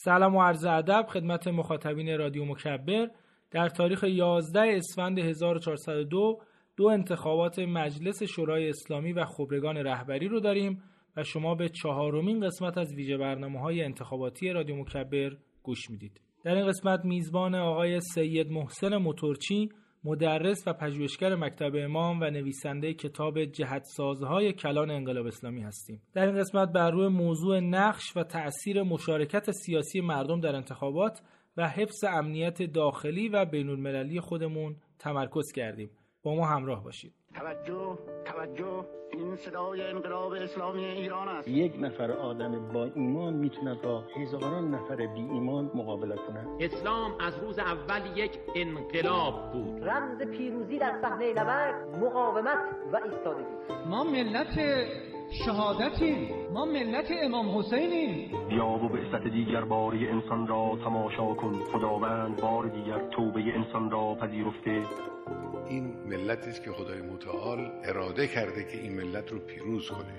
سلام و عرض ادب خدمت مخاطبین رادیو مکبر. در تاریخ 11 اسفند 1402 دو انتخابات مجلس شورای اسلامی و خبرگان رهبری رو داریم و شما به 4مین قسمت از ویژه برنامه‌های انتخاباتی رادیو مکبر گوش میدید. در این قسمت میزبان آقای سید محسن موتورچی، مدرس و پژوهشگر مکتب امام و نویسنده کتاب جهت‌سازهای کلان انقلاب اسلامی هستیم. در این قسمت بر روی موضوع نقش و تأثیر مشارکت سیاسی مردم در انتخابات و حفظ امنیت داخلی و بین‌المللی خودمون تمرکز کردیم. با ما همراه باشید. توجه، این صدای انقلاب اسلامی ایران است. یک نفر آدم با ایمان میتونه با هزاران نفر بی ایمان مقابله کنه. اسلام از روز اول یک انقلاب بود. رمز پیروزی در صحنه نبرد مقاومت و ایستادگی. ما ملت شهادتیم، ما ملت امام حسینیم. بیا و بعثت دیگر باری انسان را تماشا کن، خداوند بار دیگر توبه انسان را پذیرفته. این ملتی است که خدای متعال اراده کرده که این ملت رو پیروز کنه.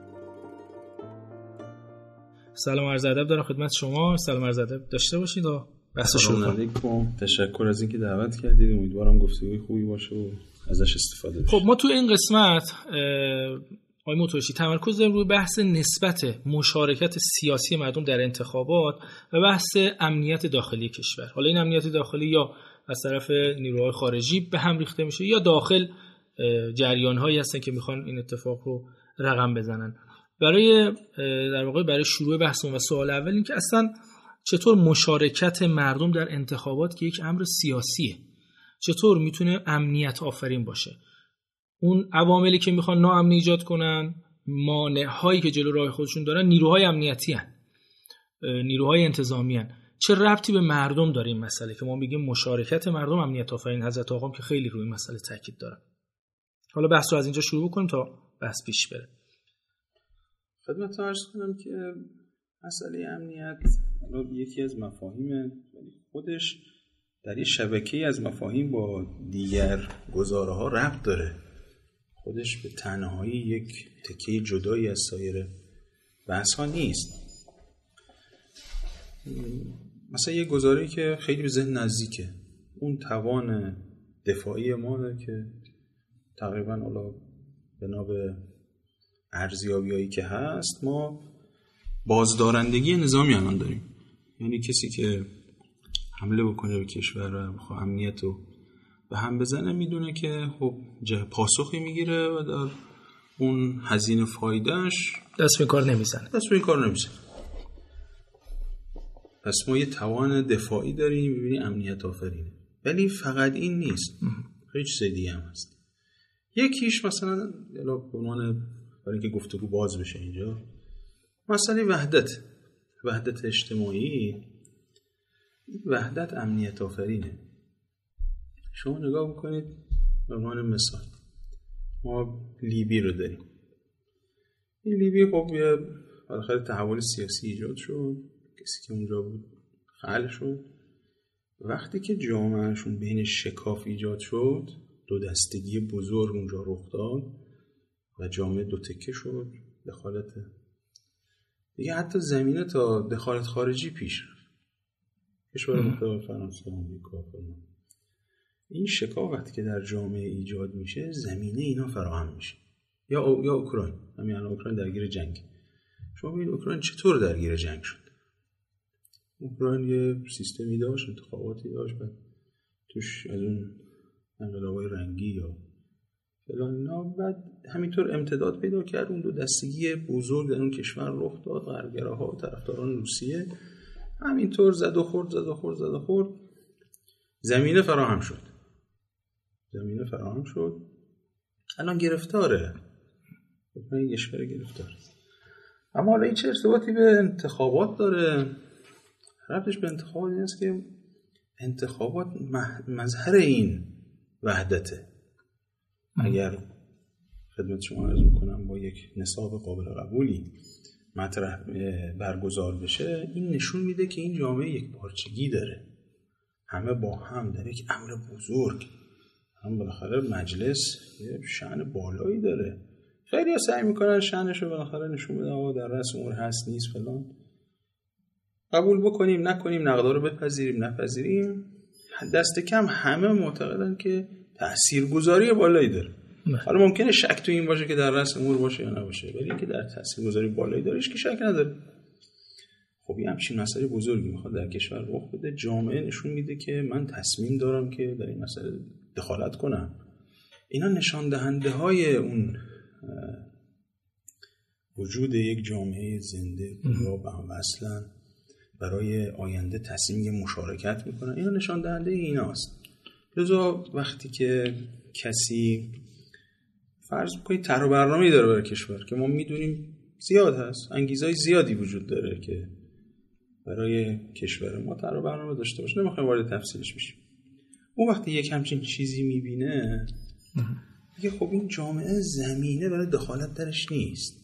سلام عرض ادب دارم خدمت شما. سلام عرض ادب داشته باشید و بحث شروع کنیم. تشکر از اینکه دعوت کردید. امیدوارم گفتگوی خوبی باشه و ازش استفاده بشه. خب ما تو این قسمت آقای موتورچی تمرکز داریم روی بحث نسبت مشارکت سیاسی مردم در انتخابات و بحث امنیت داخلی کشور. حالا این امنیت داخلی یا از طرف نیروهای خارجی به هم ریخته میشه یا داخل جریان‌هایی هستن که میخوان این اتفاق رو رقم بزنن. در واقع برای شروع بحثمون و سوال اول این که اصلا چطور مشارکت مردم در انتخابات که یک امر سیاسیه چطور میتونه امنیت آفرین باشه؟ اون عواملی که میخوان ناامنی ایجاد کنن، مانع‌هایی که جلو راه خودشون دارن، نیروهای امنیتی هستن، نیروهای انتظامی هستن. چه ربطی به مردم داره این مسئله که ما میگیم مشارکت مردم امنیت آفرین؟ حضرت آقام که خیلی روی این مسئله تاکید دارن. حالا بحث رو از اینجا شروع بکنیم تا بحث پیش بره. خدمتتون عرض کنم که مسئله امنیت یکی از مفاهیم خودش در یه شبکه‌ای از مفاهیم با دیگر گزاره‌ها ربط داره. خودش به تنهایی یک تکه جدایی از سایر بحث‌ها نیست. مثلا یه گزاره‌ای که خیلی به ذهن نزدیکه، اون توان دفاعی ما که تقریبا حالا بنا به ارزیابی‌هایی که هست ما بازدارندگی نظامی الان داریم. یعنی کسی که حمله بکنه به کشور و بخواد امنیت رو به هم بزنه میدونه که خب پاسخی میگیره و در اون هزینه فایدهش دست به کار نمیزنه. پس ما یه توان دفاعی داریم، می‌بینی امنیت آفرینه. ولی فقط این نیست، خیلی چیز دیگه هم هست. یکیش مثلا به عنوان برای اینکه گفتگو باز بشه اینجا مسئله وحدت اجتماعی. وحدت امنیت آفرینه. شما نگاه میکنید به عنوان مثال ما لیبی رو داریم. این لیبی خب یه بالاخره تحول سیاسی ایجاد شد، کسی که اونجا بود خلع شد. وقتی که جامعهشون بین شکاف ایجاد شد، دو دستگی بزرگ اونجا رخ داد و جامعه دو تکه شد. دخالت دیگه حتی زمینه تا دخالت خارجی پیش رفت. کشور مختلف فرانسه، آمریکا فلان. این شکافت که در جامعه ایجاد میشه زمینه اینا فراهم میشه. یا اوکراین، همین الان اوکراین درگیر جنگ. شما ببینید اوکراین چطور درگیر جنگ شد. اوکراین یه سیستمی داشت، انتخاباتی داشت، بعد توش از اون انقلاب‌های رنگی یا فلان اینا، بعد همینطور امتداد پیدا کرد. اون دو دستگی بزرگ در اون کشور رخ داد، غربگراها و طرفداران روسیه همینطور زد و خورد. زمینه فراهم شد. الان گرفتاره. این کشور گرفتاره. اما حالا این چه ارتباطی به انتخابات داره؟ ربطش به انتخابات این است که انتخابات مظهر این وحدته. اگر خدمت شما عرض میکنم با یک نصاب قابل قبولی مطرح برگزار بشه، این نشون میده که این جامعه یک پارچگی داره، همه با هم در یک امر بزرگ. هم بالاخره مجلس یه شأن بالایی داره. خیلی ها سعی میکنن شأنشو بالاخره نشون بدن آقا در رأس امور هست نیست فلان. قبول بکنیم نکنیم، نقدا رو بپذیریم نپذیریم، دست کم همه معتقدن که تاثیرگذاری بالایی داره. حالا ممکنه شک تو این باشه که در رأس امور باشه یا نباشه، ولی اینکه در تاثیرگذاری بالایی داره که شک نداره. خب این همچین مسئله بزرگی میخواد در کشور رخ بده. جامعه نشون میده که من تصمیم دارم که در این مسئله دخالت کنم. اینا نشان دهنده های اون وجود یک جامعه زنده یا اصلا برای آینده تصمیم مشارکت میکنن. اینا نشان دهنده ایناست. لذا وقتی که کسی فرض بکنید طرح و برنامه‌ای داره برای کشور که ما میدونیم زیاد هست، انگیزهای زیادی وجود داره که برای کشور ما طرح و برنامه داشته باشه، نمیخوایم وارد تفصیلش بشیم. اون وقتی یک همچین چیزی میبینه میگه خب این جامعه زمینه برای دخالت درش نیست.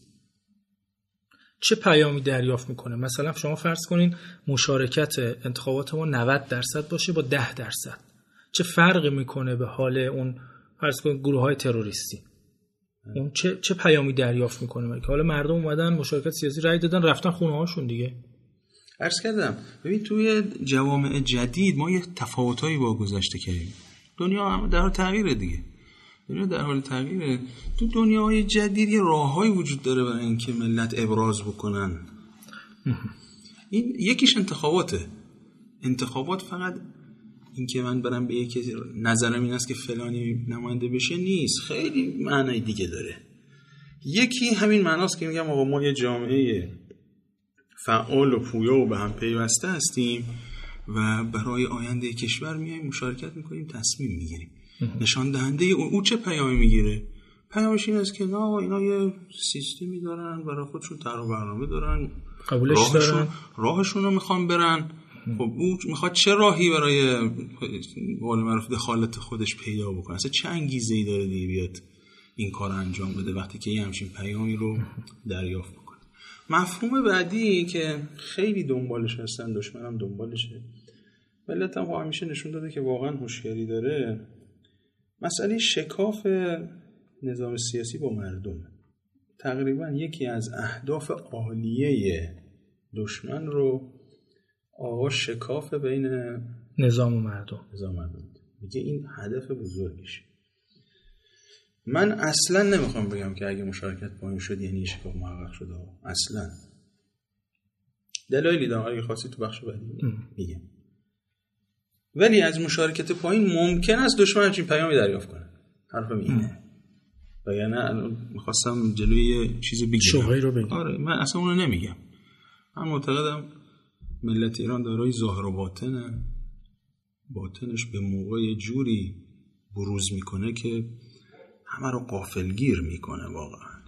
چه پیامی دریافت میکنه؟ مثلا شما فرض کنین مشارکت انتخابات ما 90% باشه با 10%، چه فرقی میکنه به حال اون فرض کنین گروه‌های تروریستی؟ اون چه پیامی دریافت میکنه؟ که حالا مردم اومدن مشارکت سیاسی رای دادن رفتن خونه‌هاشون دیگه. عرض کردم ببین توی جوامع جدید ما یه تفاوتایی با گذشته کردیم. دنیا هم در حال تغییره دیگه. دنیا در حال تغییره. تو دنیاهای جدید یه راههایی وجود داره برای اینکه ملت ابراز بکنن. این یکیش انتخاباته. انتخابات فقط اینکه من برم به یکی نظرم این است که فلانی نماینده بشه نیست، خیلی معنای دیگه داره. یکی همین معناست که میگم آقا ما یه جامعه فعال و پویا و به هم پیوسته هستیم و برای آینده کشور میایم مشارکت میکنیم، تصمیم میگیریم. نشان دهنده او چه پیامی میگیره؟ پیامش این است که نه اینا یه سیستمی دارن، برای خودشون طرح و برنامه دارن، قبولش دارن، راهشون رو میخوان برن. خب او میخواد چه راهی برای قول معروف دخالت خودش پیدا بکنه؟ اصلا چه انگیزه‌ای داره دیگه بیاد این کار انجام بده وقتی که یه همچین پیامی رو دریافت بکنه؟ مفهوم بعدی که خیلی دنبالش هستن، دشمنم دنبالشه، ملت هم همیشه نشون داده که واقعا هوشیاری داره، مسئله شکاف نظام سیاسی با مردم. تقریبا یکی از اهداف عالیه دشمن رو آقا شکاف بین نظام و مردم. میگه این هدف بزرگشه. من اصلا نمیخوام بگم که اگه مشارکت پایین شد یعنی شکاف محقق شده، اصلا. دلایلی دارم، اگه خاصی تو بخش بعدی میگم. ولی از مشارکت پایین ممکن است دشمن همچین پیامی دریافت کنه. حرفم اینه. و یعنی میخواستم جلوی چیز بگم، شبهه‌ای رو بگم. آره من اصلا اونو نمیگم. من معتقدم ملت ایران دارای ظاهر و باطنه. باطنش به موقع جوری بروز میکنه که همه رو غافلگیر میکنه واقعا.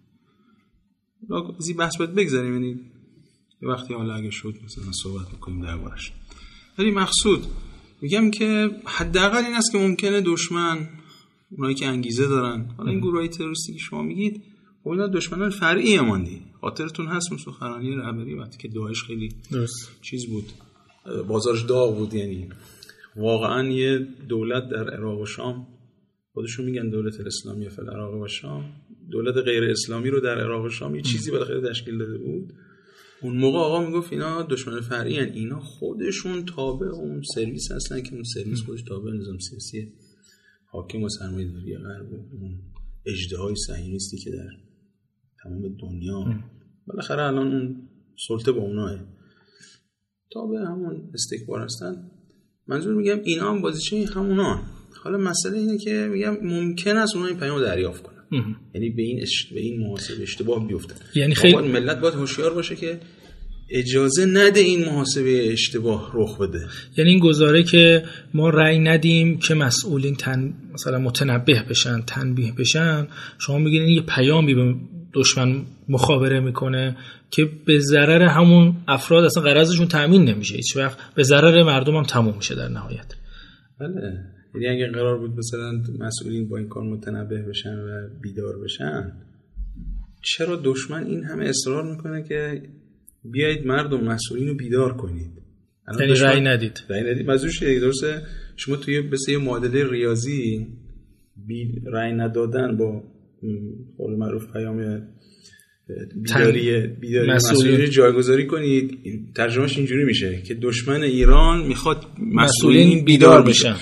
از این بحث باید بگذاریم، یعنی یه وقتی حالا اگه شد مثلا صحبت میکنیم دربارش. ولی مقصود میگم که حداقل این است که ممکنه دشمن، اونایی که انگیزه دارن، حالا این گروهای تروریستی که شما میگید، خب اینا دشمنان فرعی ماندی. خاطرتون هست سخنرانی رهبری وقتی که داعش خیلی چیز بود، بازارش داغ بود، یعنی واقعا یه دولت در عراق و شام، خودشون میگن دولت الاسلامی فی العراق و شام، دولت غیر اسلامی رو در عراق و شام یه چیزی بالاخره تشکیل داده بود. اون موقع آقا میگفت اینا دشمن فرعی ان، اینا خودشون تابع اون سرویس هستن که اون سرویس خودش تابع نظام سیاسی حاکم و سرمایه‌داری غرب و اون اژدهای صهیونیستی که در تمام دنیا بالاخره الان اون سلطه با اوناه، تابع همون استکبار هستن. منظور میگم اینا هم بازیچه همونا. حالا مسئله اینه که میگم ممکن است اونها این پیامو دریافت کنن، یعنی به این محاسبه اشتباه بیفتن. یعنی خیلی ملت باید هوشیار باشه که اجازه نده این محاسبه اشتباه رخ بده. یعنی این گزاره که ما رأی ندیم که مسئولین مثلا متنبه بشن، تنبیه بشن، شما میگین این یه پیامی به دشمن مخابره میکنه که به ضرر همون افراد اصلا غرضشون تامین نمیشه، هیچ وقت به ضرر مردم هم تموم میشه در نهایت. بله، یعنی اگه قرار بود مثلا مسئولین با این کار متنبه بشن و بیدار بشن، چرا دشمن این همه اصرار میکنه که بیایید مردم مسئولین رو بیدار کنید؟ یعنی رأی ندید. مزوش درسته. شما توی مثل یه معادله ریاضی رأی ندادن با قول معروف پیام بیداری مسئولین جایگذاری کنید. ترجمهش اینجوری میشه که دشمن ایران میخواد مسئولین بیدار بشن.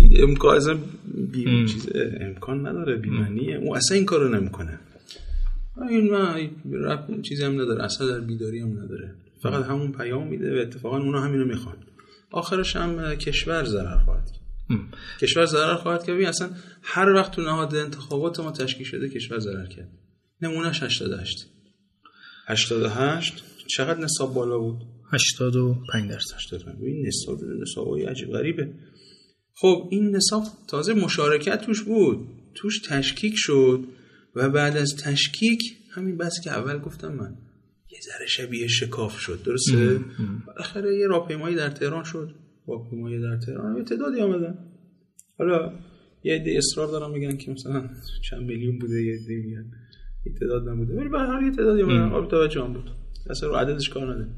امکان نداره، بی‌معنیه. اون اصلا این کارو نمیکنه. این رب چیزی هم نداره، اصلا در بیداری هم نداره، فقط همون پیام میده و اتفاقا اونا همینو میخوان. آخرش هم کشور ضرر خواهد کرد. کشور ضرر خواهد کرد. اصلا هر وقت تو نهاد انتخابات ما تشکیل شده کشور ضرر کرد. نمونهش 88 چقدر نصاب بالا بود؟ 85%. این نصابای عجیب غریبه. خب این نصاب تازه مشارکت توش بود، توش تشکیک شد و بعد از تشکیک همین بس که اول گفتم من یه ذره شبیه شکاف شد. درسته؟ بالاخره یه راهپیمایی در تهران شد. راهپیمایی در تهران یه تعدادی آمدن. حالا یه عده اصرار دارن میگن که مثلا چند میلیون بوده، یه عده میگن یه تعداد نبوده، ولی به هر حال یه تعدادی اومدن. قابل توجه هم بود. اصلا رو عددش کار نداره.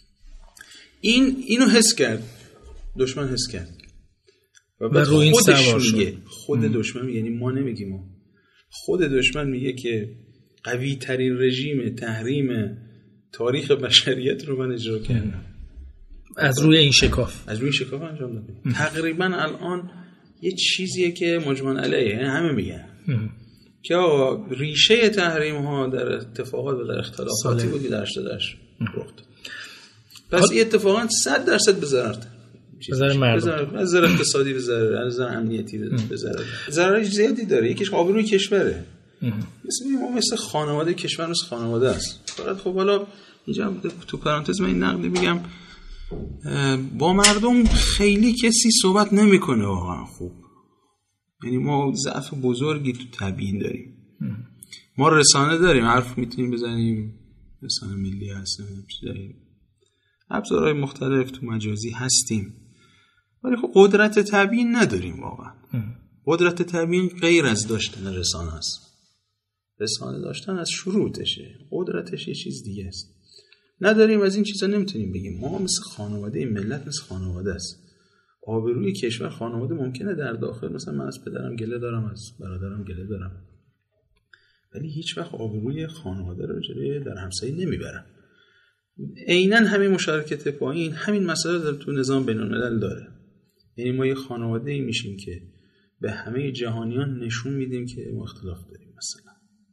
اینو حس کرد. دشمن حس کرد. و رو این خودش میگه، خود دشمن میگه، یعنی ما نمیگیم، ما خود دشمن میگه که قوی ترین رژیم تحریم تاریخ بشریت رو من اجرا کردم از روی این شکاف انجام دادم. تقریبا الان یه چیزیه که مجمع علیه همه میگن که ریشه تحریم ها در اتفاقات و در اختلافاتی بود که در 88 رخ داد. پس این اتفاقات 100% به ضرر مردم، از نظر اقتصادی به ضرر، از نظر امنیتی به ضرر. ضرر زیادی داره. یکیش آبروی کشوره. مثل خانواده کشور، مثل خانواده است. فقط خب حالا اینجا تو پرانتز من این نقلی بگم، با مردم خیلی کسی صحبت نمیکنه واقعا. خوب، یعنی ما ضعف بزرگی تو تبیین داریم. ما رسانه داریم، حرف میتونیم بزنیم، رسانه ملی هستیم، داریم ابزارهای مختلف تو مجازی هستیم، ولی خب قدرت تبیین نداریم واقعا. قدرت تبیین غیر از داشتن رسانه است. رسانه داشتن از شروطشه، قدرتش یه چیز دیگه است. نداریم، از این چیزا نمیتونیم بگیم. ما مثل خانواده، این ملت مثل خانواده است. آبروی کشور خانواده ممکنه در داخل، مثلا من از پدرم گله دارم، از برادرم گله دارم، ولی هیچ وقت آبروی خانواده رو جلوی در همسایه نمیبرم. عیناً همین مشارکت پایین همین مسئله در تو نظام بین‌الملل داره. یعنی ما یه خانواده‌ای میشیم که به همه جهانیان نشون میدیم که ما اختلاف داریم. مثلا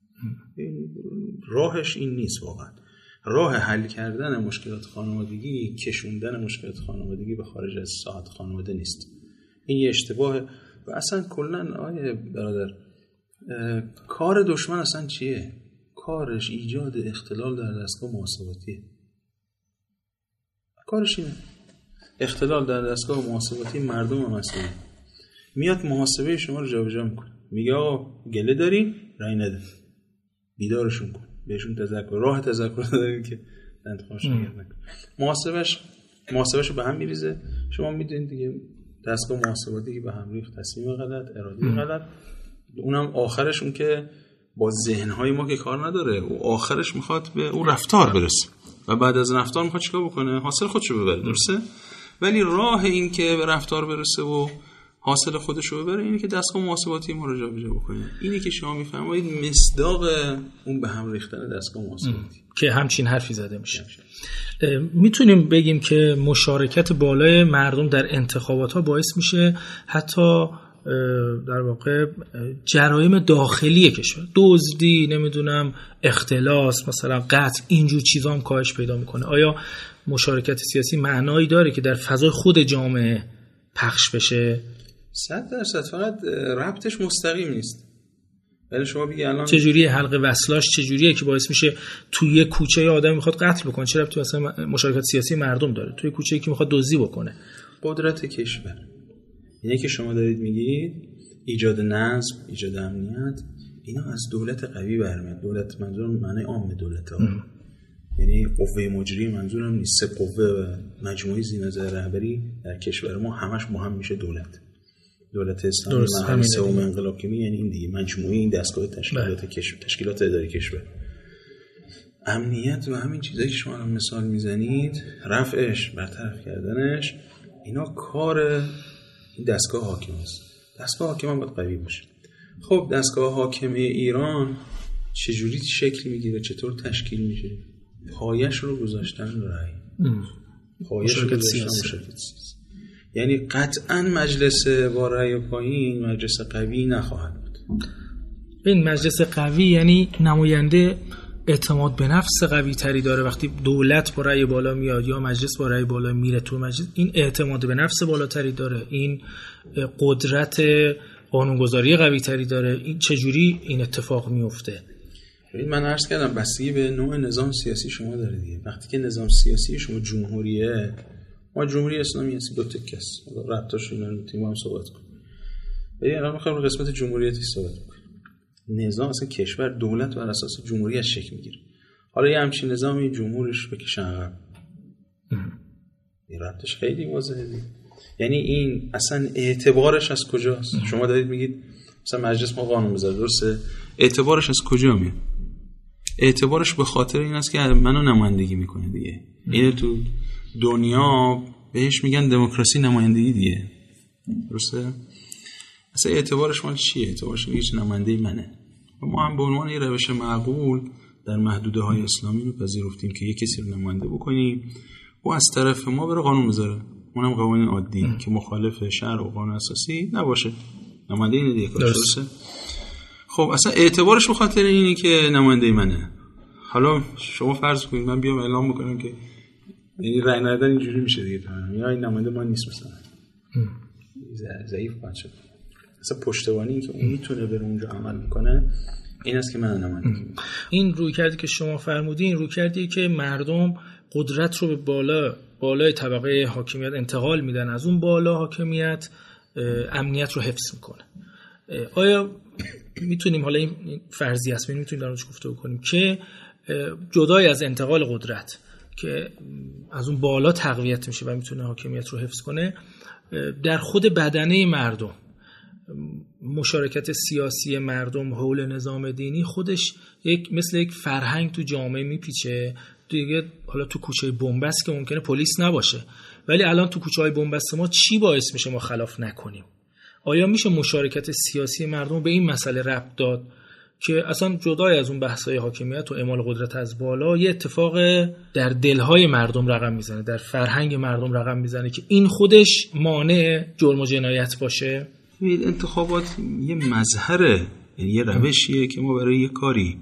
راهش این نیست واقعا. راه حل کردن مشکلات خانوادگی، کشوندن مشکلات خانوادگی به خارج از ساحت خانواده نیست. این یه اشتباهه. و اصلا کلاً آیه برادر، کار دشمن اصلا چیه؟ کارش ایجاد اختلال در دستگاه محاسباتی. کارش اینه. اختلال در دستگاه محاسباتی مردم مسئول. میاد محاسبه شما رو جابجا میکنه. میگه آقا گله داری؟ رای نده. بیدارشون کن. بهشون تذکر، راه تذکر داریم که انتخابش نکنه. محاسبهش رو به هم میریزه. شما میدونید دیگه دستگاه محاسباتی که به هم ریخت، تصمیم غلط، اراده غلط، اونم آخرش اون که با ذهن‌های ما که کار نداره، و آخرش میخواد به اون رفتار برسه و بعد از رفتار میخواد چیکار بکنه؟ حاصل خودشو ببره. درسته؟ ولی راه این که به رفتار برسه و حاصل خودشو ببره اینه که دستگاه محاسباتی ما رو جابجا بکنه. اینه که شما میفهمید مصداق اون به هم ریختن دستگاه محاسباتی که همچین حرفی زده میشه. میتونیم بگیم که مشارکت بالای مردم در انتخابات ها باعث میشه حتی در واقع جرایم داخلی کشور، دزدی، نمیدونم اختلاس، مثلا قتل، اینجور چیزا هم کاهش پیدا میکنه. آیا مشارکت سیاسی معنایی داره که در فضای خود جامعه پخش بشه؟ 100%. فقط ربطش مستقیم نیست. ولی شما بگی الان چجوریه حلقه وصلاش چجوریه که باعث میشه توی یه کوچه آدم میخواد قتل بکنه؟ چرا تو مثلا مشارکت سیاسی مردم داره توی کوچه‌ای که میخواد دزدی بکنه؟ قدرت کشور. اینه که شما دارید میگید ایجاد نظم، ایجاد امنیت، اینا از دولت قوی برمیاد. دولت منظورم معنی عام دولت ها، یعنی قوه مجریه منظورم نیست. سه قوه و مجموعه ذی‌نظر رهبری در کشور ما همش با هم میشه دولت اسلامی. من سوم انقلاب که یعنی این دیگه مجموعه این دستگاه تشکیلات اداری کشور. امنیت و همین چیزایی که شما مثال میزنید، رفعش، برطرف کردنش، اینا کار این دستگاه حاکم است. دستگاه حاکم هم باید قوی باشه. خب دستگاه حاکمه ایران چجوری شکل میگیره، چطور تشکیل میشه، پایش رو گذاشتن رأی، پایش رو گذاشتن مشارکت سیاسی. یعنی قطعا مجلس با رأی پایین مجلس قوی نخواهد بود. این مجلس قوی یعنی نماینده اعتماد به نفس قوی تری داره. وقتی دولت با رأی بالا میاد یا مجلس با رأی بالا میره تو مجلس، این اعتماد به نفس بالاتری داره، این قدرت قانونگذاری قوی تری داره. این چجوری این اتفاق میفته؟ من عرض کردم بستگی به نوع نظام سیاسی شما داره دیگه. وقتی که نظام سیاسی شما جمهوریه، ما جمهوری اسلامی هستی، دو تکه است، ربطاش اینا رو تیم هم صحبت کنیم. ولی الان می‌خوام رو قسمت جمهوریتی صحبت کنیم. نظام اصلا کشور، دولت بر اساس جمهوریت شکل میگیره. حالا یه همچین نظامی جمهورش بکشن عقب، این ربطش خیلی واضحه دیگه. یعنی این اصلا اعتبارش از کجاست؟ شما دارید میگید مثلا مجلس ما قانون بذاره، درسته؟ اعتبارش از کجا میاد؟ اعتبارش به خاطر این است که منو نمایندگی میکنه دیگه. اینه تو دنیا بهش میگن دموکراسی نمایندگی دیگه، درسته؟ اصلا اعتبارش مال چیه؟ اعتبارش هیچ نماینده منه. و ما هم به عنوان یه روش معقول در محدوده‌های اسلامی رو پذیرفتیم که یه کسی رو نماینده بکنیم و از طرف ما بره قانون بذاره، اونم قوانین عادی که مخالف شرع و قانون اساسی نباشه. نماینده اینه دیگه، درسته؟ خب اصلا اعتبارش به خاطر اینه که نماینده منه. حالا شما فرض کنید من بیام اعلام بکنم که این رأی ندادن اینجوری میشه دیگه، یا این نماینده ما نیست مثلا، ضعیف بچه. اصلا پشتوانی که اون میتونه بره اونجا عمل میکنه این است که من نماینده. این رویکردی که شما فرمودین، این رویکردی که مردم قدرت رو به بالای طبقه حاکمیت انتقال میدن، از اون بالا حاکمیت امنیت رو حفظ میکنه. آیا میتونیم، حالا این فرضی است، میتونیم در موردش گفتگو کنیم که جدای از انتقال قدرت که از اون بالا تقویت میشه و میتونه حاکمیت رو حفظ کنه، در خود بدنه مردم مشارکت سیاسی مردم حول نظام دینی خودش مثل یک فرهنگ تو جامعه میپیچه دیگه. حالا تو کوچه بنبست که ممکنه پلیس نباشه، ولی الان تو کوچه‌های بنبست ما چی باعث میشه ما خلاف نکنیم؟ آیا میشه مشارکت سیاسی مردم به این مسئله ربط داد که اصلا جدای از اون بحث‌های حاکمیت و اعمال قدرت از بالا یه اتفاق در دلهای مردم رقم میزنه، در فرهنگ مردم رقم میزنه که این خودش مانع جرم و جنایت باشه؟ انتخابات یه مظهره، یعنی یه روشیه که ما برای یه کاری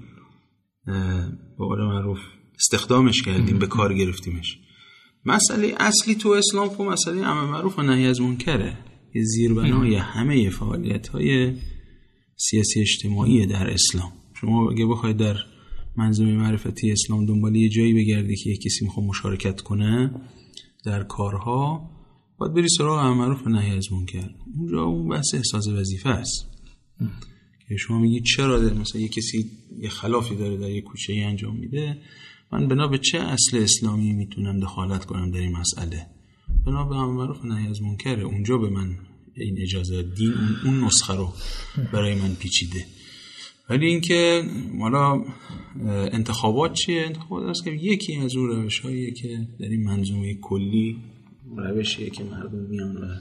به قول معروف استخدامش کردیم، به کار گرفتیمش. مسئله اصلی تو اسلام خب مسئله امر معروف و نهی از منکره، یه زیربنای همه فعالیت‌های سیاسی اجتماعی در اسلام. شما اگه بخواید در منظومه معرفتی اسلام دنبال یه جایی بگردی که یک کسی میخواد مشارکت کنه در کارها، باید بری سراغ امر معروف و نهی از منکر. اونجا اون بحث احساس وظیفه است که شما میگید چرا مثلا یه کسی یه خلافی داره در یه کوچه‌ای انجام میده، من بنا به چه اصل اسلامی میتونم دخالت کنم در این مسئله؟ بنا به امر معروف و نهی از منکر. اونجا به من این اجازه دین اون نسخه رو برای من پیچیده. ولی اینکه حالا انتخابات چیه؟ انتخابات است که یکی از اون روش‌هاییه که در این منظومه کلی روشیه که مردم میان و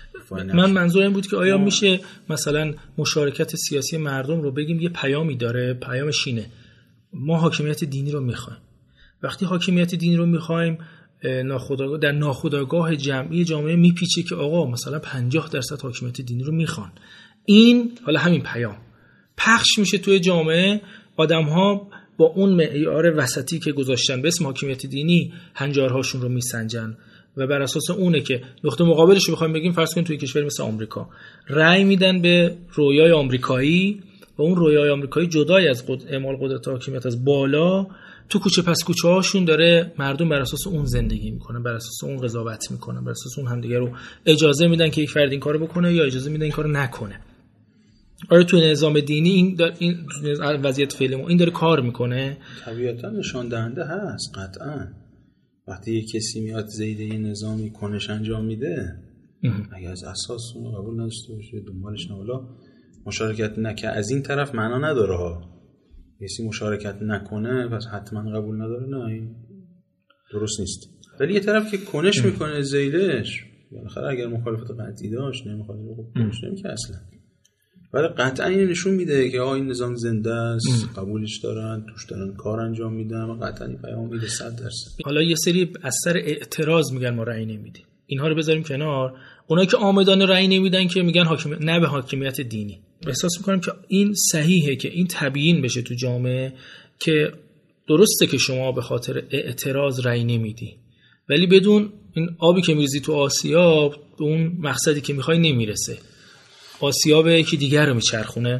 من منظور این بود که آیا میشه مثلا مشارکت سیاسی مردم رو بگیم یه پیامی داره، پیامش اینه ما حاکمیت دینی رو میخوایم. وقتی حاکمیت دینی رو میخوایم در ناخودآگاه جمعی جامعه میپیچه که آقا مثلا 50% حاکمیت دینی رو میخوان. این حالا همین پیام پخش میشه توی جامعه، آدم‌ها با اون معیار وسطی که گذاشتن به اسم حاکمیت دینی هنجارهاشون رو میسنجن و بر اساس اونه که نقطه مقابلش رو بخوایم بگیم، فرض کنید توی کشور مثل آمریکا رأی میدن به رویای آمریکایی و اون رویای آمریکایی جدای از اعمال قدرت حاکمیت از بالا تو کوچه پس کوچه هاشون داره مردم بر اساس اون زندگی میکنن، بر اساس اون قضاوت میکنن، بر اساس اون همدیگه رو اجازه میدن که یک فرد این کارو بکنه یا اجازه میدن این کارو نکنه. آره تو نظام دینی این وضعیت فعلی ما این داره کار میکنه؟ طبیعتا نشان دهنده هست قطعا. وقتی یک کسی میاد زید این نظامی کنش انجام میده، اگه از اساس اون قبول نداشته باشه دنبالش نولا مشارکت نکنه، از این طرف معنا نداره ها. کسی مشارکت نکنه پس حتما قبول نداره، نه این درست نیست. ولی یه طرف که کنش میکنه زیدش، بالاخره اگر مخالفت قطعی داشت نمیخواد کنش نمیکنه اصلا. ولی قطعا این نشون میده که این نظام زنده است، قبولش دارن، توش دارن کار انجام میدن و قطعا این پیام میده 100%. حالا یه سری از سر اعتراض میگن ما رأی نمیدیم، اینها رو بذاریم کنار. اونایی که عامدانه رأی نمیدن که میگن نه به حاکمیت دینی. احساس میکنم که این صحیحه که این تبیین بشه تو جامعه که درسته که شما به خاطر اعتراض رأی نمیدی، ولی بدون این آبی که میریزی تو آسیاب به اون مقصدی که میخوای نمیرسه. آسیاب یکی دیگر رو میچرخونه،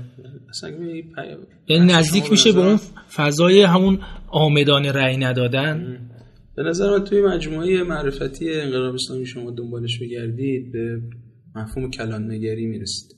یعنی نزدیک میشه به اون فضای همون عامدانه رأی ندادن. به نظر من توی مجموعه معرفتی انقلاب اسلامی شما دنبالش بگردید به مفهوم کلان‌نگری میرسید.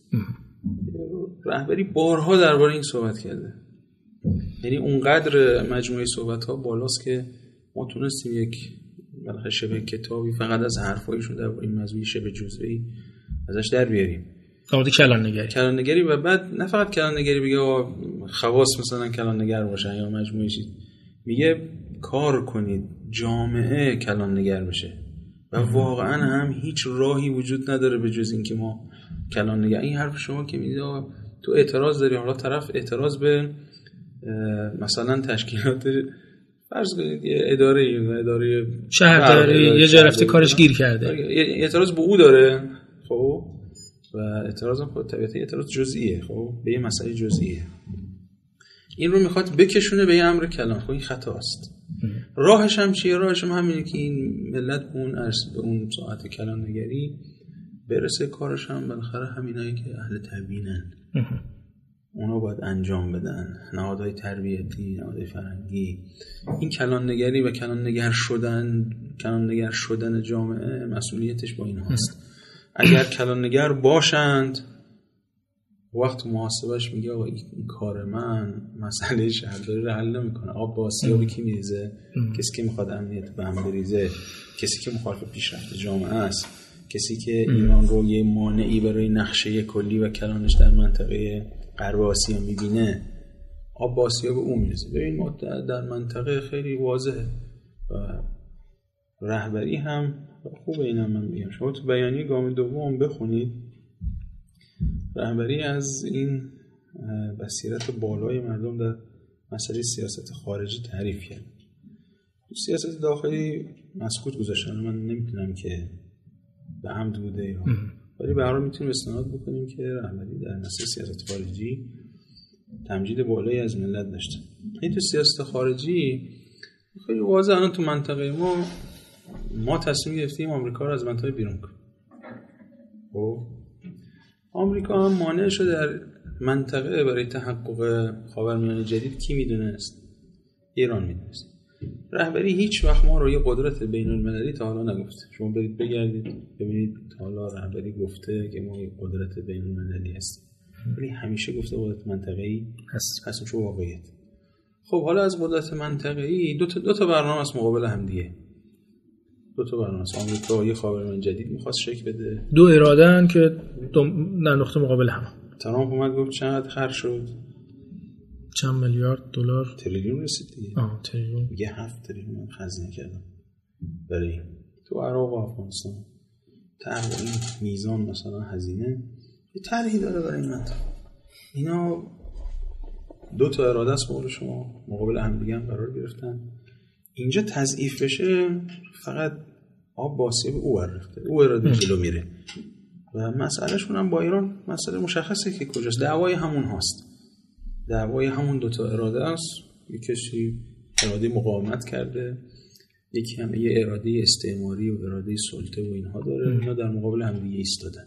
رهبری بارها درباره این صحبت کرده، یعنی اونقدر مجموعه صحبت‌ها بالاست که ما تونستیم یک بالاخره شبه کتابی فقط از حرفایشون در این موضوع شبه جزئی ازش در بیاریم. کلان‌نگری و بعد نه فقط کلان‌نگری بگه خواص مثلا کلان‌نگر باشن یا مجموعه چیز، میگه کار کنید جامعه کلان‌نگر بشه و واقعا هم هیچ راهی وجود نداره به جز این که ما کلان‌نگر. این حرف شما که میگه تو اعتراض داری، حالا طرف اعتراض به مثلا تشکیلات فرض کنید یه اداره شهرداری یه جا رفته کارش گیر کرده، اعتراض به او داره، خب و اعتراض هم خود طبیعتا اعتراض جزئیه، خب به یه مسئله جزئیه، این رو میخواد بکشونه به یه امر کلان. خب این خطاست. راهش هم چیه؟ راهش هم همینه که این ملت به اون ساعت کلان نگری برسه. کارش هم بالاخره همینایی که اهل تبیینن، اونا باید انجام بدن، نهادهای تربیتی، نهادهای فرهنگی. این کلان نگری و کلان نگر شدن جامعه مسئولیتش با این هست. اگر کلان نگر باشند وقت محاسبش میگه آقا این کار من مسئله شهرداری رو حل نمیکنه. آب با آسیاب کی میریزه؟ کسی که میخواد امنیت به هم بریزه، کسی که مخالف پیشرفت جامعه است، کسی که ایران رو یه مانعی برای نقشه کلی و کلانش در منطقه غرب آسیا میبینه. آب با آسیاب اون میریزه. ببین ما در منطقه خیلی واضحه و رهبری هم خوبه. اینم من میگم شما تو بیانیه گام دوم بخونید، رهبری از این بصیرت بالای مردم در مسئله سیاست خارجی تعریف کرد. سیاست داخلی مسکوت گذاشتن، من نمیتونم که به عمد بوده یا ولی به هر حال میتونیم استناد بکنیم که رهبری در مسئله سیاست خارجی تمجید بالایی از ملت داشته. این تو سیاست خارجی خیلی واضحه. الان تو منطقه ما تصمیم گرفتیم آمریکا رو از منطقه بیرون کنیم. آمریکا هم مانع شده در منطقه برای تحقق خاورمیانه جدید. کی میدونست؟ ایران میدونست. رهبری هیچ وقت ما رو یه قدرت بین المللی تا حالا نگفته. شما برید بگردید ببینید تا حالا رهبری گفته که ما یه قدرت بین المللی هستیم، ولی همیشه گفته قدرت منطقه‌ای هستیم. چه واقعیت. خب حالا از قدرت منطقه‌ای دو تا برنامه است مقابل هم دیگه. دو تا برنامه است. آمریکا یه خاورمیانه جدید می‌خواست شکل بده، دو اراده‌ان که در نقطه مقابل هم. ترامپ اومد گفت چقدر خرج شد؟ چند میلیارد دلار؟ تریلیون رسید دیگه. تریلیون. میگه 7 تریلیون خزینه کردن برای تو عراق و افغانستان. طرح این میزان مثلا هزینه یه طرحی داره برای این منطقه. اینا دو تا اراده است مقابل شما، مقابل هم دیگه هم قرار گرفتن. اینجا تضعیف بشه فقط آب باسیب او رفته، او اراده جلو میره و مسئلهشون هم با ایران مسئله مشخصه که کجاست. دعوای همون هاست، دعوای همون دوتا اراده است. یکی اراده مقاومت کرده، یکی هم یه اراده استعماری و اراده سلطه و اینها داره. اینا در مقابل هم دیگه ایستادن.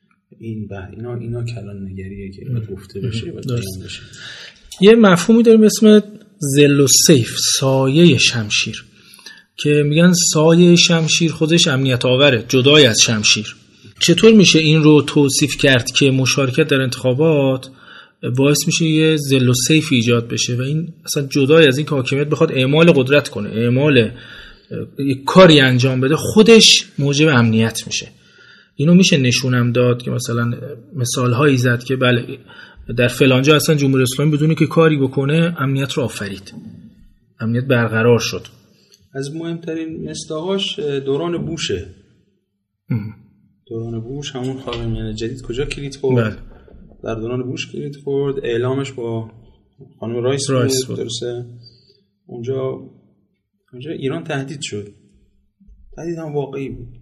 اینا کلان نگریه که باید گفته بشه و بیان بشه. یه مفهومی داریم اسم ظل و سیف، سایه شمشیر، که میگن سایه شمشیر خودش امنیت آوره جدای از شمشیر. چطور میشه این رو توصیف کرد که مشارکت در انتخابات باعث میشه یه ظل و سیف ایجاد بشه و این اصلا جدای از این که حاکمیت بخواد اعمال قدرت کنه، اعمال یک کاری انجام بده، خودش موجب امنیت میشه. اینو میشه نشونم داد که مثلا مثال هایی زد که بله در فلانجا اصلا جمهوری اسلامی بدونی که کاری بکنه امنیت رو آفرید، امنیت برقرار شد. از مهمترین مصداقاش دوران بوشه. دوران بوش همون خاورمیانه جدید کجا کلید خورد؟ در دوران بوش کلید خورد. اعلامش با خانم رایس بود. درسته. اونجا ایران تهدید شد. تهدید هم واقعی بود.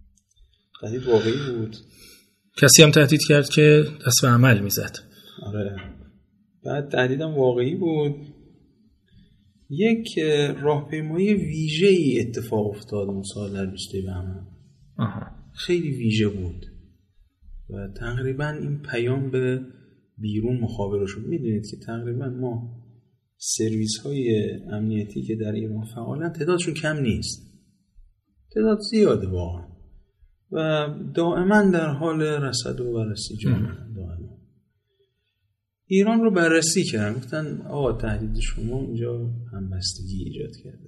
کسی هم تهدید کرد که دست به عمل میزد. آره. بعد تهدید هم واقعی بود. یک راهپیمایی ویژه‌ای اتفاق افتاد اون سال در 22 بهمن. خیلی ویژه بود و تقریبا این پیام به بیرون مخابره شد. میدونید که تقریبا ما سرویس های امنیتی که در ایران فعالن تعدادشون کم نیست، تعداد زیاده واقعا و دائما در حال رصد و بررسی جامعه. دائما ایران رو بررسی کردن، گفتن آقا تهدید شما اینجا همبستگی ایجاد کرده.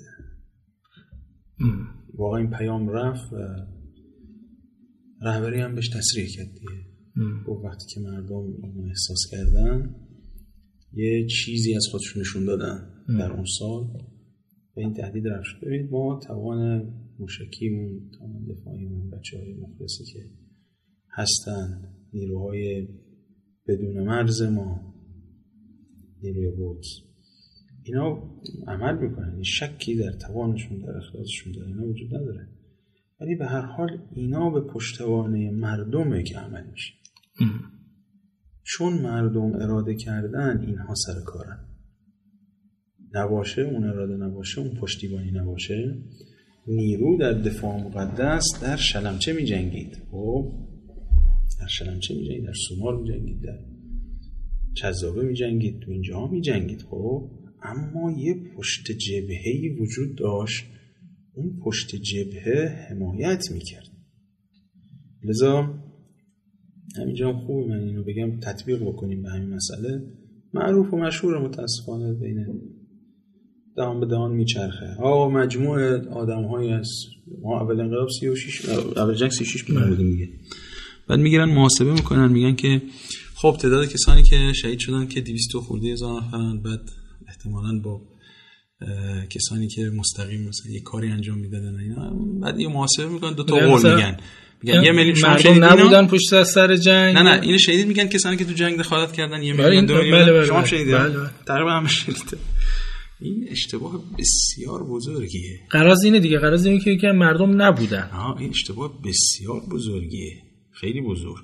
واقعا این پیام رفت و رهبری هم بهش تصریح کرد دیگه. وقتی که مردم اینو احساس کردن یه چیزی از خودشون نشون دادن در اون سال و این تهدید رفت شد. ببینید ما توان موشکیمون، توان دفاعیمون، بچه‌های مخلصی که هستن، نیروهای بدون مرز ما، نیروی قدس، اینا عمل میکنن. این شکی در توانشون، در اخلاصشون در اینا وجود نداره، ولی به هر حال اینا به پشتوانه مردمه که عمل میشه. چون مردم اراده کردن اینها سر کارن. نباشه اون اراده، نباشه اون پشتیبانی، نباشه نیرو در دفاع مقدس در شلمچه می جنگید. در شلمچه می جنگید، در سومار می جنگید، در چذابه می جنگید، تو اینجا می جنگید. اما یه پشت جبهه‌ای وجود داشت، اون پشت جبهه حمایت می کرد. لذا همینجا هم خوبه من اینو بگم، تطبیق بکنیم به همین مسئله. معروف و مشهور متاسفانه بین دهان به دهان میچرخه. مجموعه آدم‌هایی هست، ما اول انقلاب 36 اول جنگ 36 میلیون بودیم دیگه. بعد میگیرن محاسبه میکنن، میگن که خب تعداد کسانی که شهید شدن که 200 خورده هزار نفرن، بعد احتمالاً با کسانی که مستقیم مثلا یه کاری انجام میدادن اینا، بعد یه محاسبه میکنن، دو تا قول میگن 1 میلیون مردم نبودن پشت سر جنگ. نه اینو شهید میگن کسانی که تو جنگ دخالت کردن 1 میلیون 2 میلیون شما شهید. تقریبا هم شهید. این اشتباه بسیار بزرگیه. قراز اینه دیگه، قراز اینه که مردم نبودن. این اشتباه بسیار بزرگیه، خیلی بزرگ.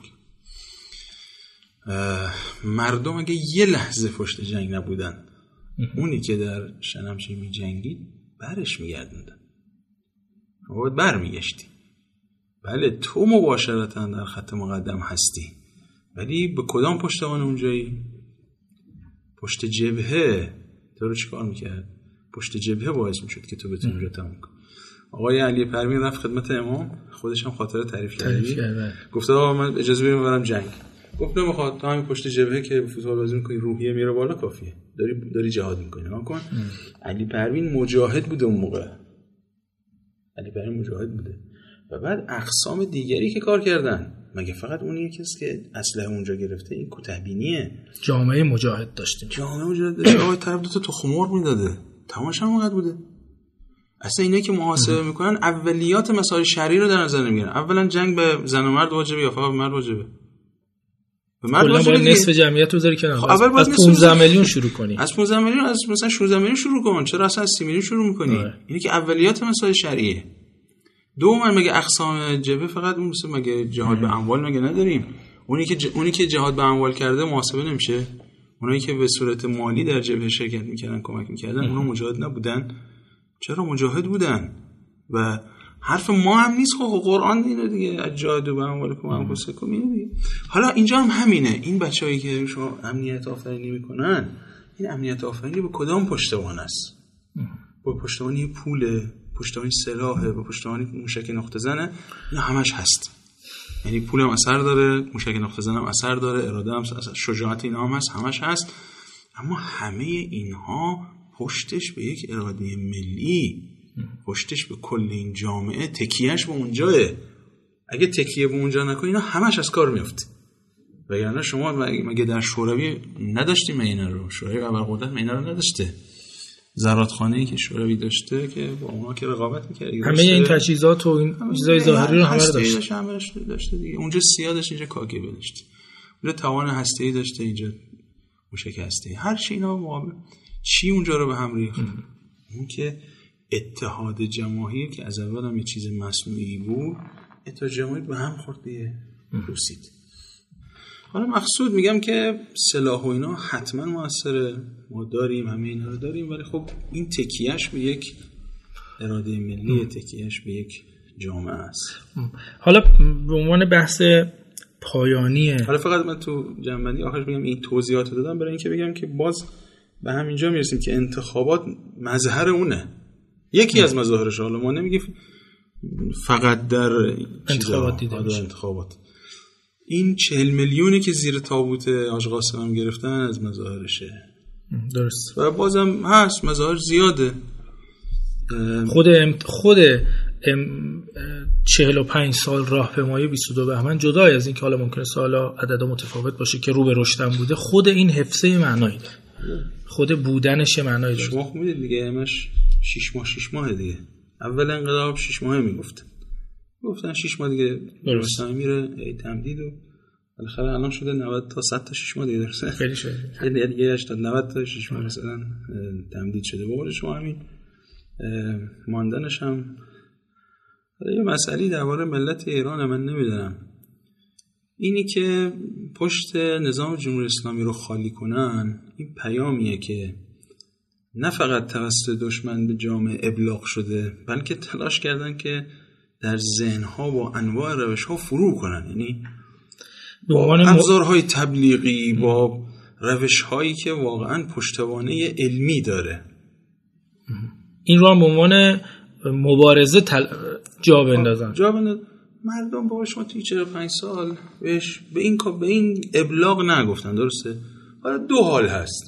مردم اگه یه لحظه پشت جنگ نبودن، اونی که در شلمچه می جنگید برش میگردوندن، باید بر میگشتی. بله تو مباشرتا در خط مقدم هستی، ولی به کدام پشتوان اونجایی؟ پشت جبهه. تو رو چیکار میکرد؟ پشت جبهه باعث میشد که تو بتونی رو تموم کنی. آقای علی پروین رفت خدمت امام، خودش هم خاطره تعریف کرده، گفته آقا من اجازه بدید برم جنگ. گفت نمیخواد، تو همین پشت جبهه که فوتبال بازی میکنی روحیه میره بالا کافیه، داری جهاد میکنی. نکن. علی پروین مجاهد بوده اون موقع، علی پروین مجاهد بوده. و بعد اقسام دیگری که کار کردن، مگه فقط اونیه کسی که اسلحه اونجا گرفته؟ این کوتاه‌بینیه. جامعه مجاهد داشتیم، جامعه مجاهد داشت. آقا طرف دو تا تخم‌مرغ میداده، تمامش هم اونقدر بوده. اصلا اینا که محاسبه میکنن اولیات مسائل شرعی رو در نظر نمیگیرن. اولا جنگ به زن و مرد واجبه یا فقط به مرد واجبه؟ به مرد واجبه. نصف جمعیت رو بذاری کنار. از 15 میلیون شروع کنی. از 15 میلیون، از مثلا 16 میلیون شروع کن. چرا اصلا از 30 میلیون شروع میکنی؟ اینه که اولیات مسائل شرعیه. دوم مگه اقسام جبهه فقط اون مثلا مگه جهاد به اموال مگه نداریم؟ اونی که جهاد به اموال کرده محاسبه نمیشه؟ اونایی که به صورت مالی در جبهه شرکت میکردن، کمک میکردن، اونا مجاهد نبودن؟ چرا مجاهد بودن؟ و حرف ما هم نیست. خب قرآن اینه دیگه، اجاهدوا به اموالکم و انفسکم اینه دیگه. حالا اینجا هم همینه. این بچه‌ای که شما امنیت آفرینی میکنن، این امنیت آفرینی به کدام پشتوان است؟ با پشتوانی پول، پشتوانی سلاحه، با پشتوانی موشک نقطه زنه. اینا همش هست. یعنی پول هم اثر داره، موشک نقطه زن هم اثر داره، اراده هم اثر، شجاعت اینا هم هست، همش هست. اما همه اینها پشتش به یک اراده ملی، پشتش به کل این جامعه، تکیهش به اونجاه. اگه تکیه به اونجا نکنی اینا همش از کار میفته. وگرنه شما مگه در شوروی نداشتیم اینا رو؟ شورای ابرقدرت اینا رو نداشته؟ زرادخانه‌ای که شوروی داشته که با اونا که رقابت می‌کرد، همه این تجهیزات و این چیزای ظاهری رو همه رو داشته دیگه. اونجا سیاه داشت، اینجا کاگب داشت. اینجا توان هسته‌ای داشته، اینجا موشک هسته‌ای، هر چی اینا مقابل چی اونجا رو به هم ریخت؟ اون که اتحاد جماهیر که از اول هم یه چیز مصنوعی بود، اتحاد جماهیر به هم خورده رسید. حالا مقصود میگم که سلاح و اینا حتما موثره، ما داریم، همه اینا رو داریم، ولی خب این تکیهش به یک اراده ملی، تکیهش به یک جامعه است. حالا به عنوان بحث پایانیه، حالا فقط من تو جنبندی آخرش بگم این توضیحات رو دادم برای اینکه بگم که باز به همینجا میرسیم که انتخابات مظهر اونه، یکی از مظاهرش. حالا ما نمیگیم فقط در انتخابات دیده میشه. انتخابات این 40 میلیونی که زیر تابوت حاج قاسم هم گرفتن از مظاهرشه. درست. و بازم هست مظاهر زیاده. خود 45 سال راهپیمایی 22 بهمن، جدای از این که حالا ممکنه سالا عددا متفاوت باشه که رو به رشدم بوده، خود این حفظه معنایی داره، خود بودنش معنایی داره. شما میدید دیگه، همش 6 ماه دیگه. اول انقلاب 6 ماه گفتن 6 ماه دیگه رستمی میره تمدید و بالاخره الان شده 90 تا 100 تا 6 ماه دیگه درسته. خیلی شده دیگه 80 90 تا 6 ماه مثلا تمدید شده. به قول شما همین ماندنش هم یه مسئله درباره ملت ایران. من نمیدونم اینی که پشت نظام جمهوری اسلامی رو خالی کنن، این پیامیه که نه فقط توسط دشمن به جامعه ابلاغ شده، بلکه تلاش کردن که در ذهن‌ها با انواع روش‌ها فرو کنن، یعنی با ابزارهای تبلیغی، با روش‌هایی که واقعاً پشتوانه علمی داره. این رو هم به عنوان مبارزه جا بندازن. مردم با شما توی 45 سال بهش به این ابلاغ نگفتن، درسته؟ حالا دو حال هست،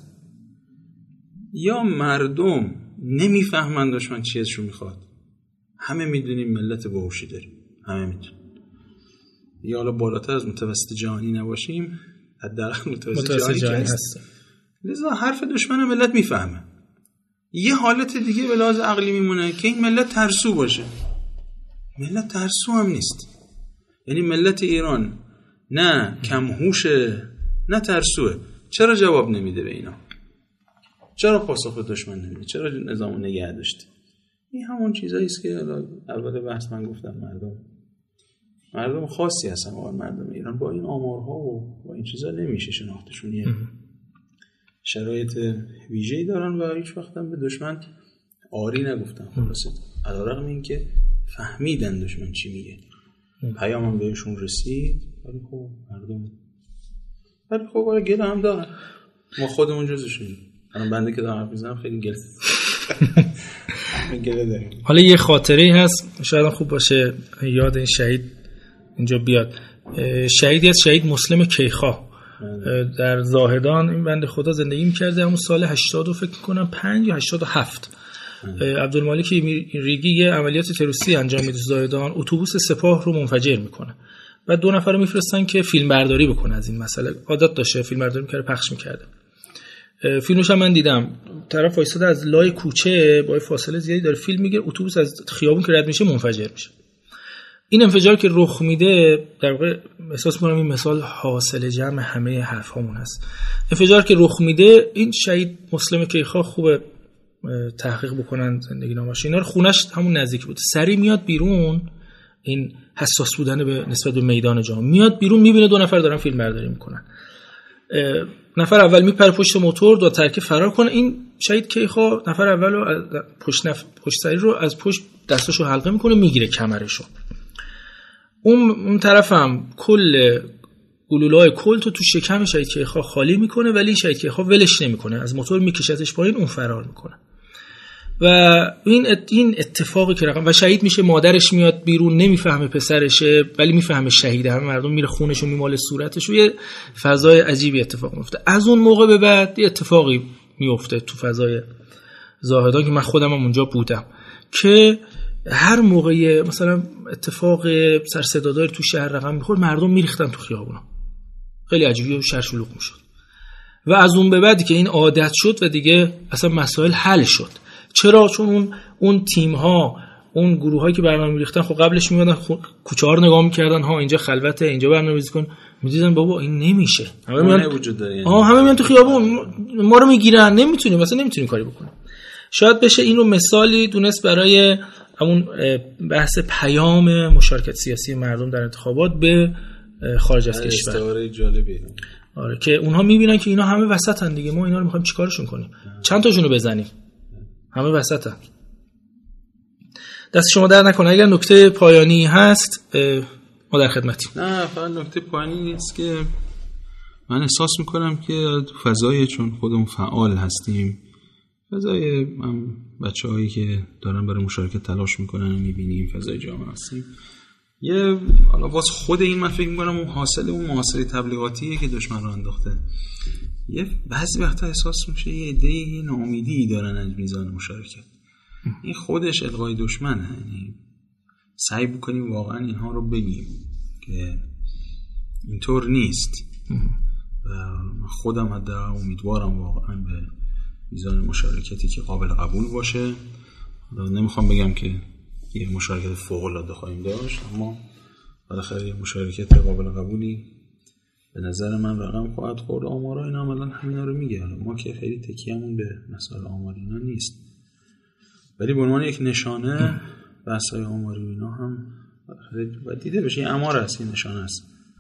یا مردم نمیفهمن دشمن چی ازشون میخواد، همه میدونیم ملت باهوشی داریم، همه میدونیم، یا حالا بالاتر از متوسط جهانی نباشیم، حداقل متوسط جهانی هست، لذا حرف دشمن ملت میفهمه. یه حالت دیگه به لحاظ عقلی میمونه که این ملت ترسو باشه. ملت ترسو هم نیست، یعنی ملت ایران نه کمهوشه نه ترسوه. چرا جواب نمیده به اینا؟ چرا پاسخ به دشمن نمیده؟ چرا نظامو نگه داشته؟ این همون چیزایی است که اول بحث من گفتم، مردم خاصی هستن. مردم ایران با این آمارها و با این چیزا نمیشه شناختشون. یه شرایط ویژه‌ای دارن و هیچ وقت هم به دشمن آری نگفتن. خلاصه علیرغم این که فهمیدن دشمن چی میگه، پیامم بهشون رسید، ولی خب مردم آره گله هم دارن. ما خودمون جزشونیم. الان بنده که دارم میزنم خیلی گله داریم. حالا یه خاطره‌ای هست شاید خوب باشه یاد این شهید اینجا بیاد. شهیدی از شهید مسلم کیخا در زاهدان. این بنده خدا زندگی می‌کرده همون سال 80 فکر کنم 5 یا 87. عبدالمالک ریگی یه عملیات تروریستی انجام میده زاهدان، اتوبوس سپاه رو منفجر میکنه و 2 نفر رو میفرستن که فیلم برداری بکنه از این مسئله. عادت داشته فیلم برداری می‌کرده، پخش می‌کرده. فیلمش هم من دیدم، طرف وایساده از لای کوچه با فاصله زیادی داره فیلم میگیره، اتوبوس از خیابون که رد میشه منفجر میشه. این انفجار که رخ میده در واقع احساس می‌کنم این مثال حاصل جمع همه حرفامون هست. انفجار که رخ میده، این شهید مسلم کیخا خوبه تحقیق بکنن زندگی نامش، اینا رو خونش همون نزدیک بود. سری میاد بیرون، این حساس بودن به نسبت به میدان جان، میاد بیرون میبینه 2 نفر دارن فیلم برداری میکنن. نفر اول میپره پشت موتور دو ترکه فرار کنه. این شهید کیخا نفر اولو پشت سری رو از پشت دستاشو حلقه میکنه، میگیره کمرشو. اون طرفم کل گلوله‌های کلتو تو شکم شهید کیخا خالی میکنه، ولی شهید کیخا ولش نمیکنه، از موتور میکشتش پایین، اون فرار میکنه. و این اتفاقی که رقم و شهید میشه، مادرش میاد بیرون، نمیفهمه پسرشه ولی میفهمه شهیده، همه مردم میره خونشو میماله صورتشو، یه فضای عجیبی اتفاق میفته. از اون موقع به بعد یه اتفاقی میفته تو فضای زاهدان که من خودم هم اونجا بودم، که هر موقع مثلا اتفاق سر صداداری تو شهر رقم میخورد، مردم میریختن تو خیابونا، خیلی عجیبی و شرشلوغ میشد. و از اون به بعدی که این عادت شد و دیگه اصلا مسائل حل شد. چرا؟ چون اون تیم ها، اون گروه هایی که برنامه میریختن، خب قبلش میمدن کوچه ها رو نگاه میکردن، ها اینجا خلوته، اینجا برنامه‌ریزی کن، می‌دیدن بابا این نمیشه، همه میان وجود داره، همه میان تو خیابون ما رو میگیرن، نمیتونیم مثلا نمیتونیم کاری بکنیم. شاید بشه این رو مثالی دونست برای همون بحث پیام مشارکت سیاسی مردم در انتخابات به خارج از کشور. استعاره جالبیه. آره که اونها میبینن که اینا همه وسطن دیگه، ما اینا رو میخوایم چیکارشون کنیم؟ چند تاشونو بزنیم؟ همه وسطن. دست شما در نکنه. اگر نکته پایانی هست ما در خدمتیم. نه فقط نکته پایانی نیست که من احساس میکنم که فضای چون خودمون فعال هستیم، فضای بچه‌هایی که دارن برای مشارکت تلاش میکنن میبینیم، فضای جامعه هستیم. یه حالا واسه خود این من فکر میکنم اون حاصل اون محاصره تبلیغاتیه که دشمن رو انداخته. یه بعضی وقتا احساس میشه یه عده‌ای ناامیدی دارن از میزان مشارکت. این خودش الغای دشمنه. یعنی سعی بکنیم واقعا اینها رو بگیم که اینطور نیست و خودم حداقل امیدوارم واقعا به میزان مشارکتی که قابل قبول باشه. نمیخوام بگم که یه مشارکت فوق‌العاده خواهیم داشت، اما بالاخره یه مشارکت قابل قبولی به نظر من رقم خواهد خورد. آمارا اینا عملاً همینا رو میگه. ما که خیلی تکیه‌مون به مسائل آماری اینا نیست، ولی به عنوان یک نشانه بحث‌های آماری اینا هم باید دیده بشه. این آمار هست، این نشانه است.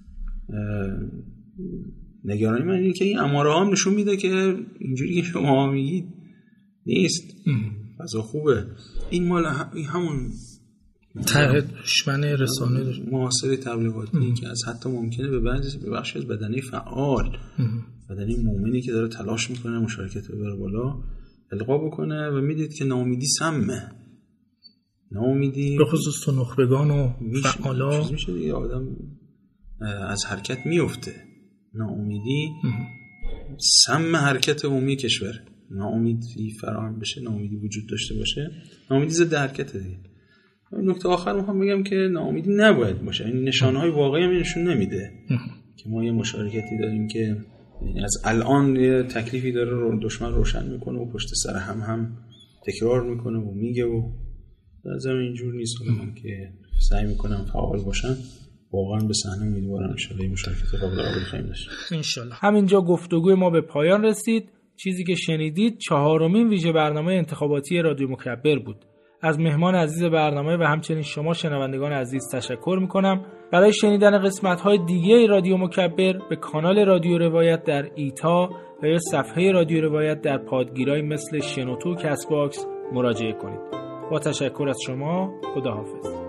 نگرانی من اینه که این آمارها هم نشون میده که اینجوری که شما میگید نیست. فضا خوبه. این مال همون طرح دشمن رسانه محاصره تبلیغاتی که از حتی ممکنه به بخشی از بدنه فعال، بدنه مومنی که داره تلاش میکنه مشارکت ببره بالا، القا بکنه و میدید که ناامیدی سمه. ناامیدی به خصوص تو نخبگان و فعالا چیز میشه دیگه، آدم از حرکت میفته. ناامیدی سم حرکت عمومی کشور. ناامیدی فراهم بشه، ناامیدی وجود داشته باشه، ناامیدی ضد حرکت دیگه. نکته آخر میخوام بگم که ناامیدی نباید باشه. این نشانه‌های واقعی هم نشون نمیده که ما یه مشارکتی داریم که از الان یه تکلیفی داره رو دشمن روشن میکنه و پشت سر هم تکرار میکنه و میگه و در زمین اینجور نیست. من که سعی میکنم فعال باشم، واقعا به صحنه امیدوارم ان شاءالله مشارکت قابل قبول خواهیم داشت ان شاءالله. همینجا گفتگوی ما به پایان رسید. چیزی که شنیدید 4مین ویژه برنامه انتخاباتی رادیو مکبر بود. از مهمان عزیز برنامه و همچنین شما شنوندگان عزیز تشکر میکنم. برای شنیدن قسمت‌های دیگه رادیو مکبر به کانال رادیو روایت در ایتا و یا صفحه رادیو روایت در پادگیرهای مثل شنوتو و کست باکس مراجعه کنید. با تشکر از شما، خداحافظ.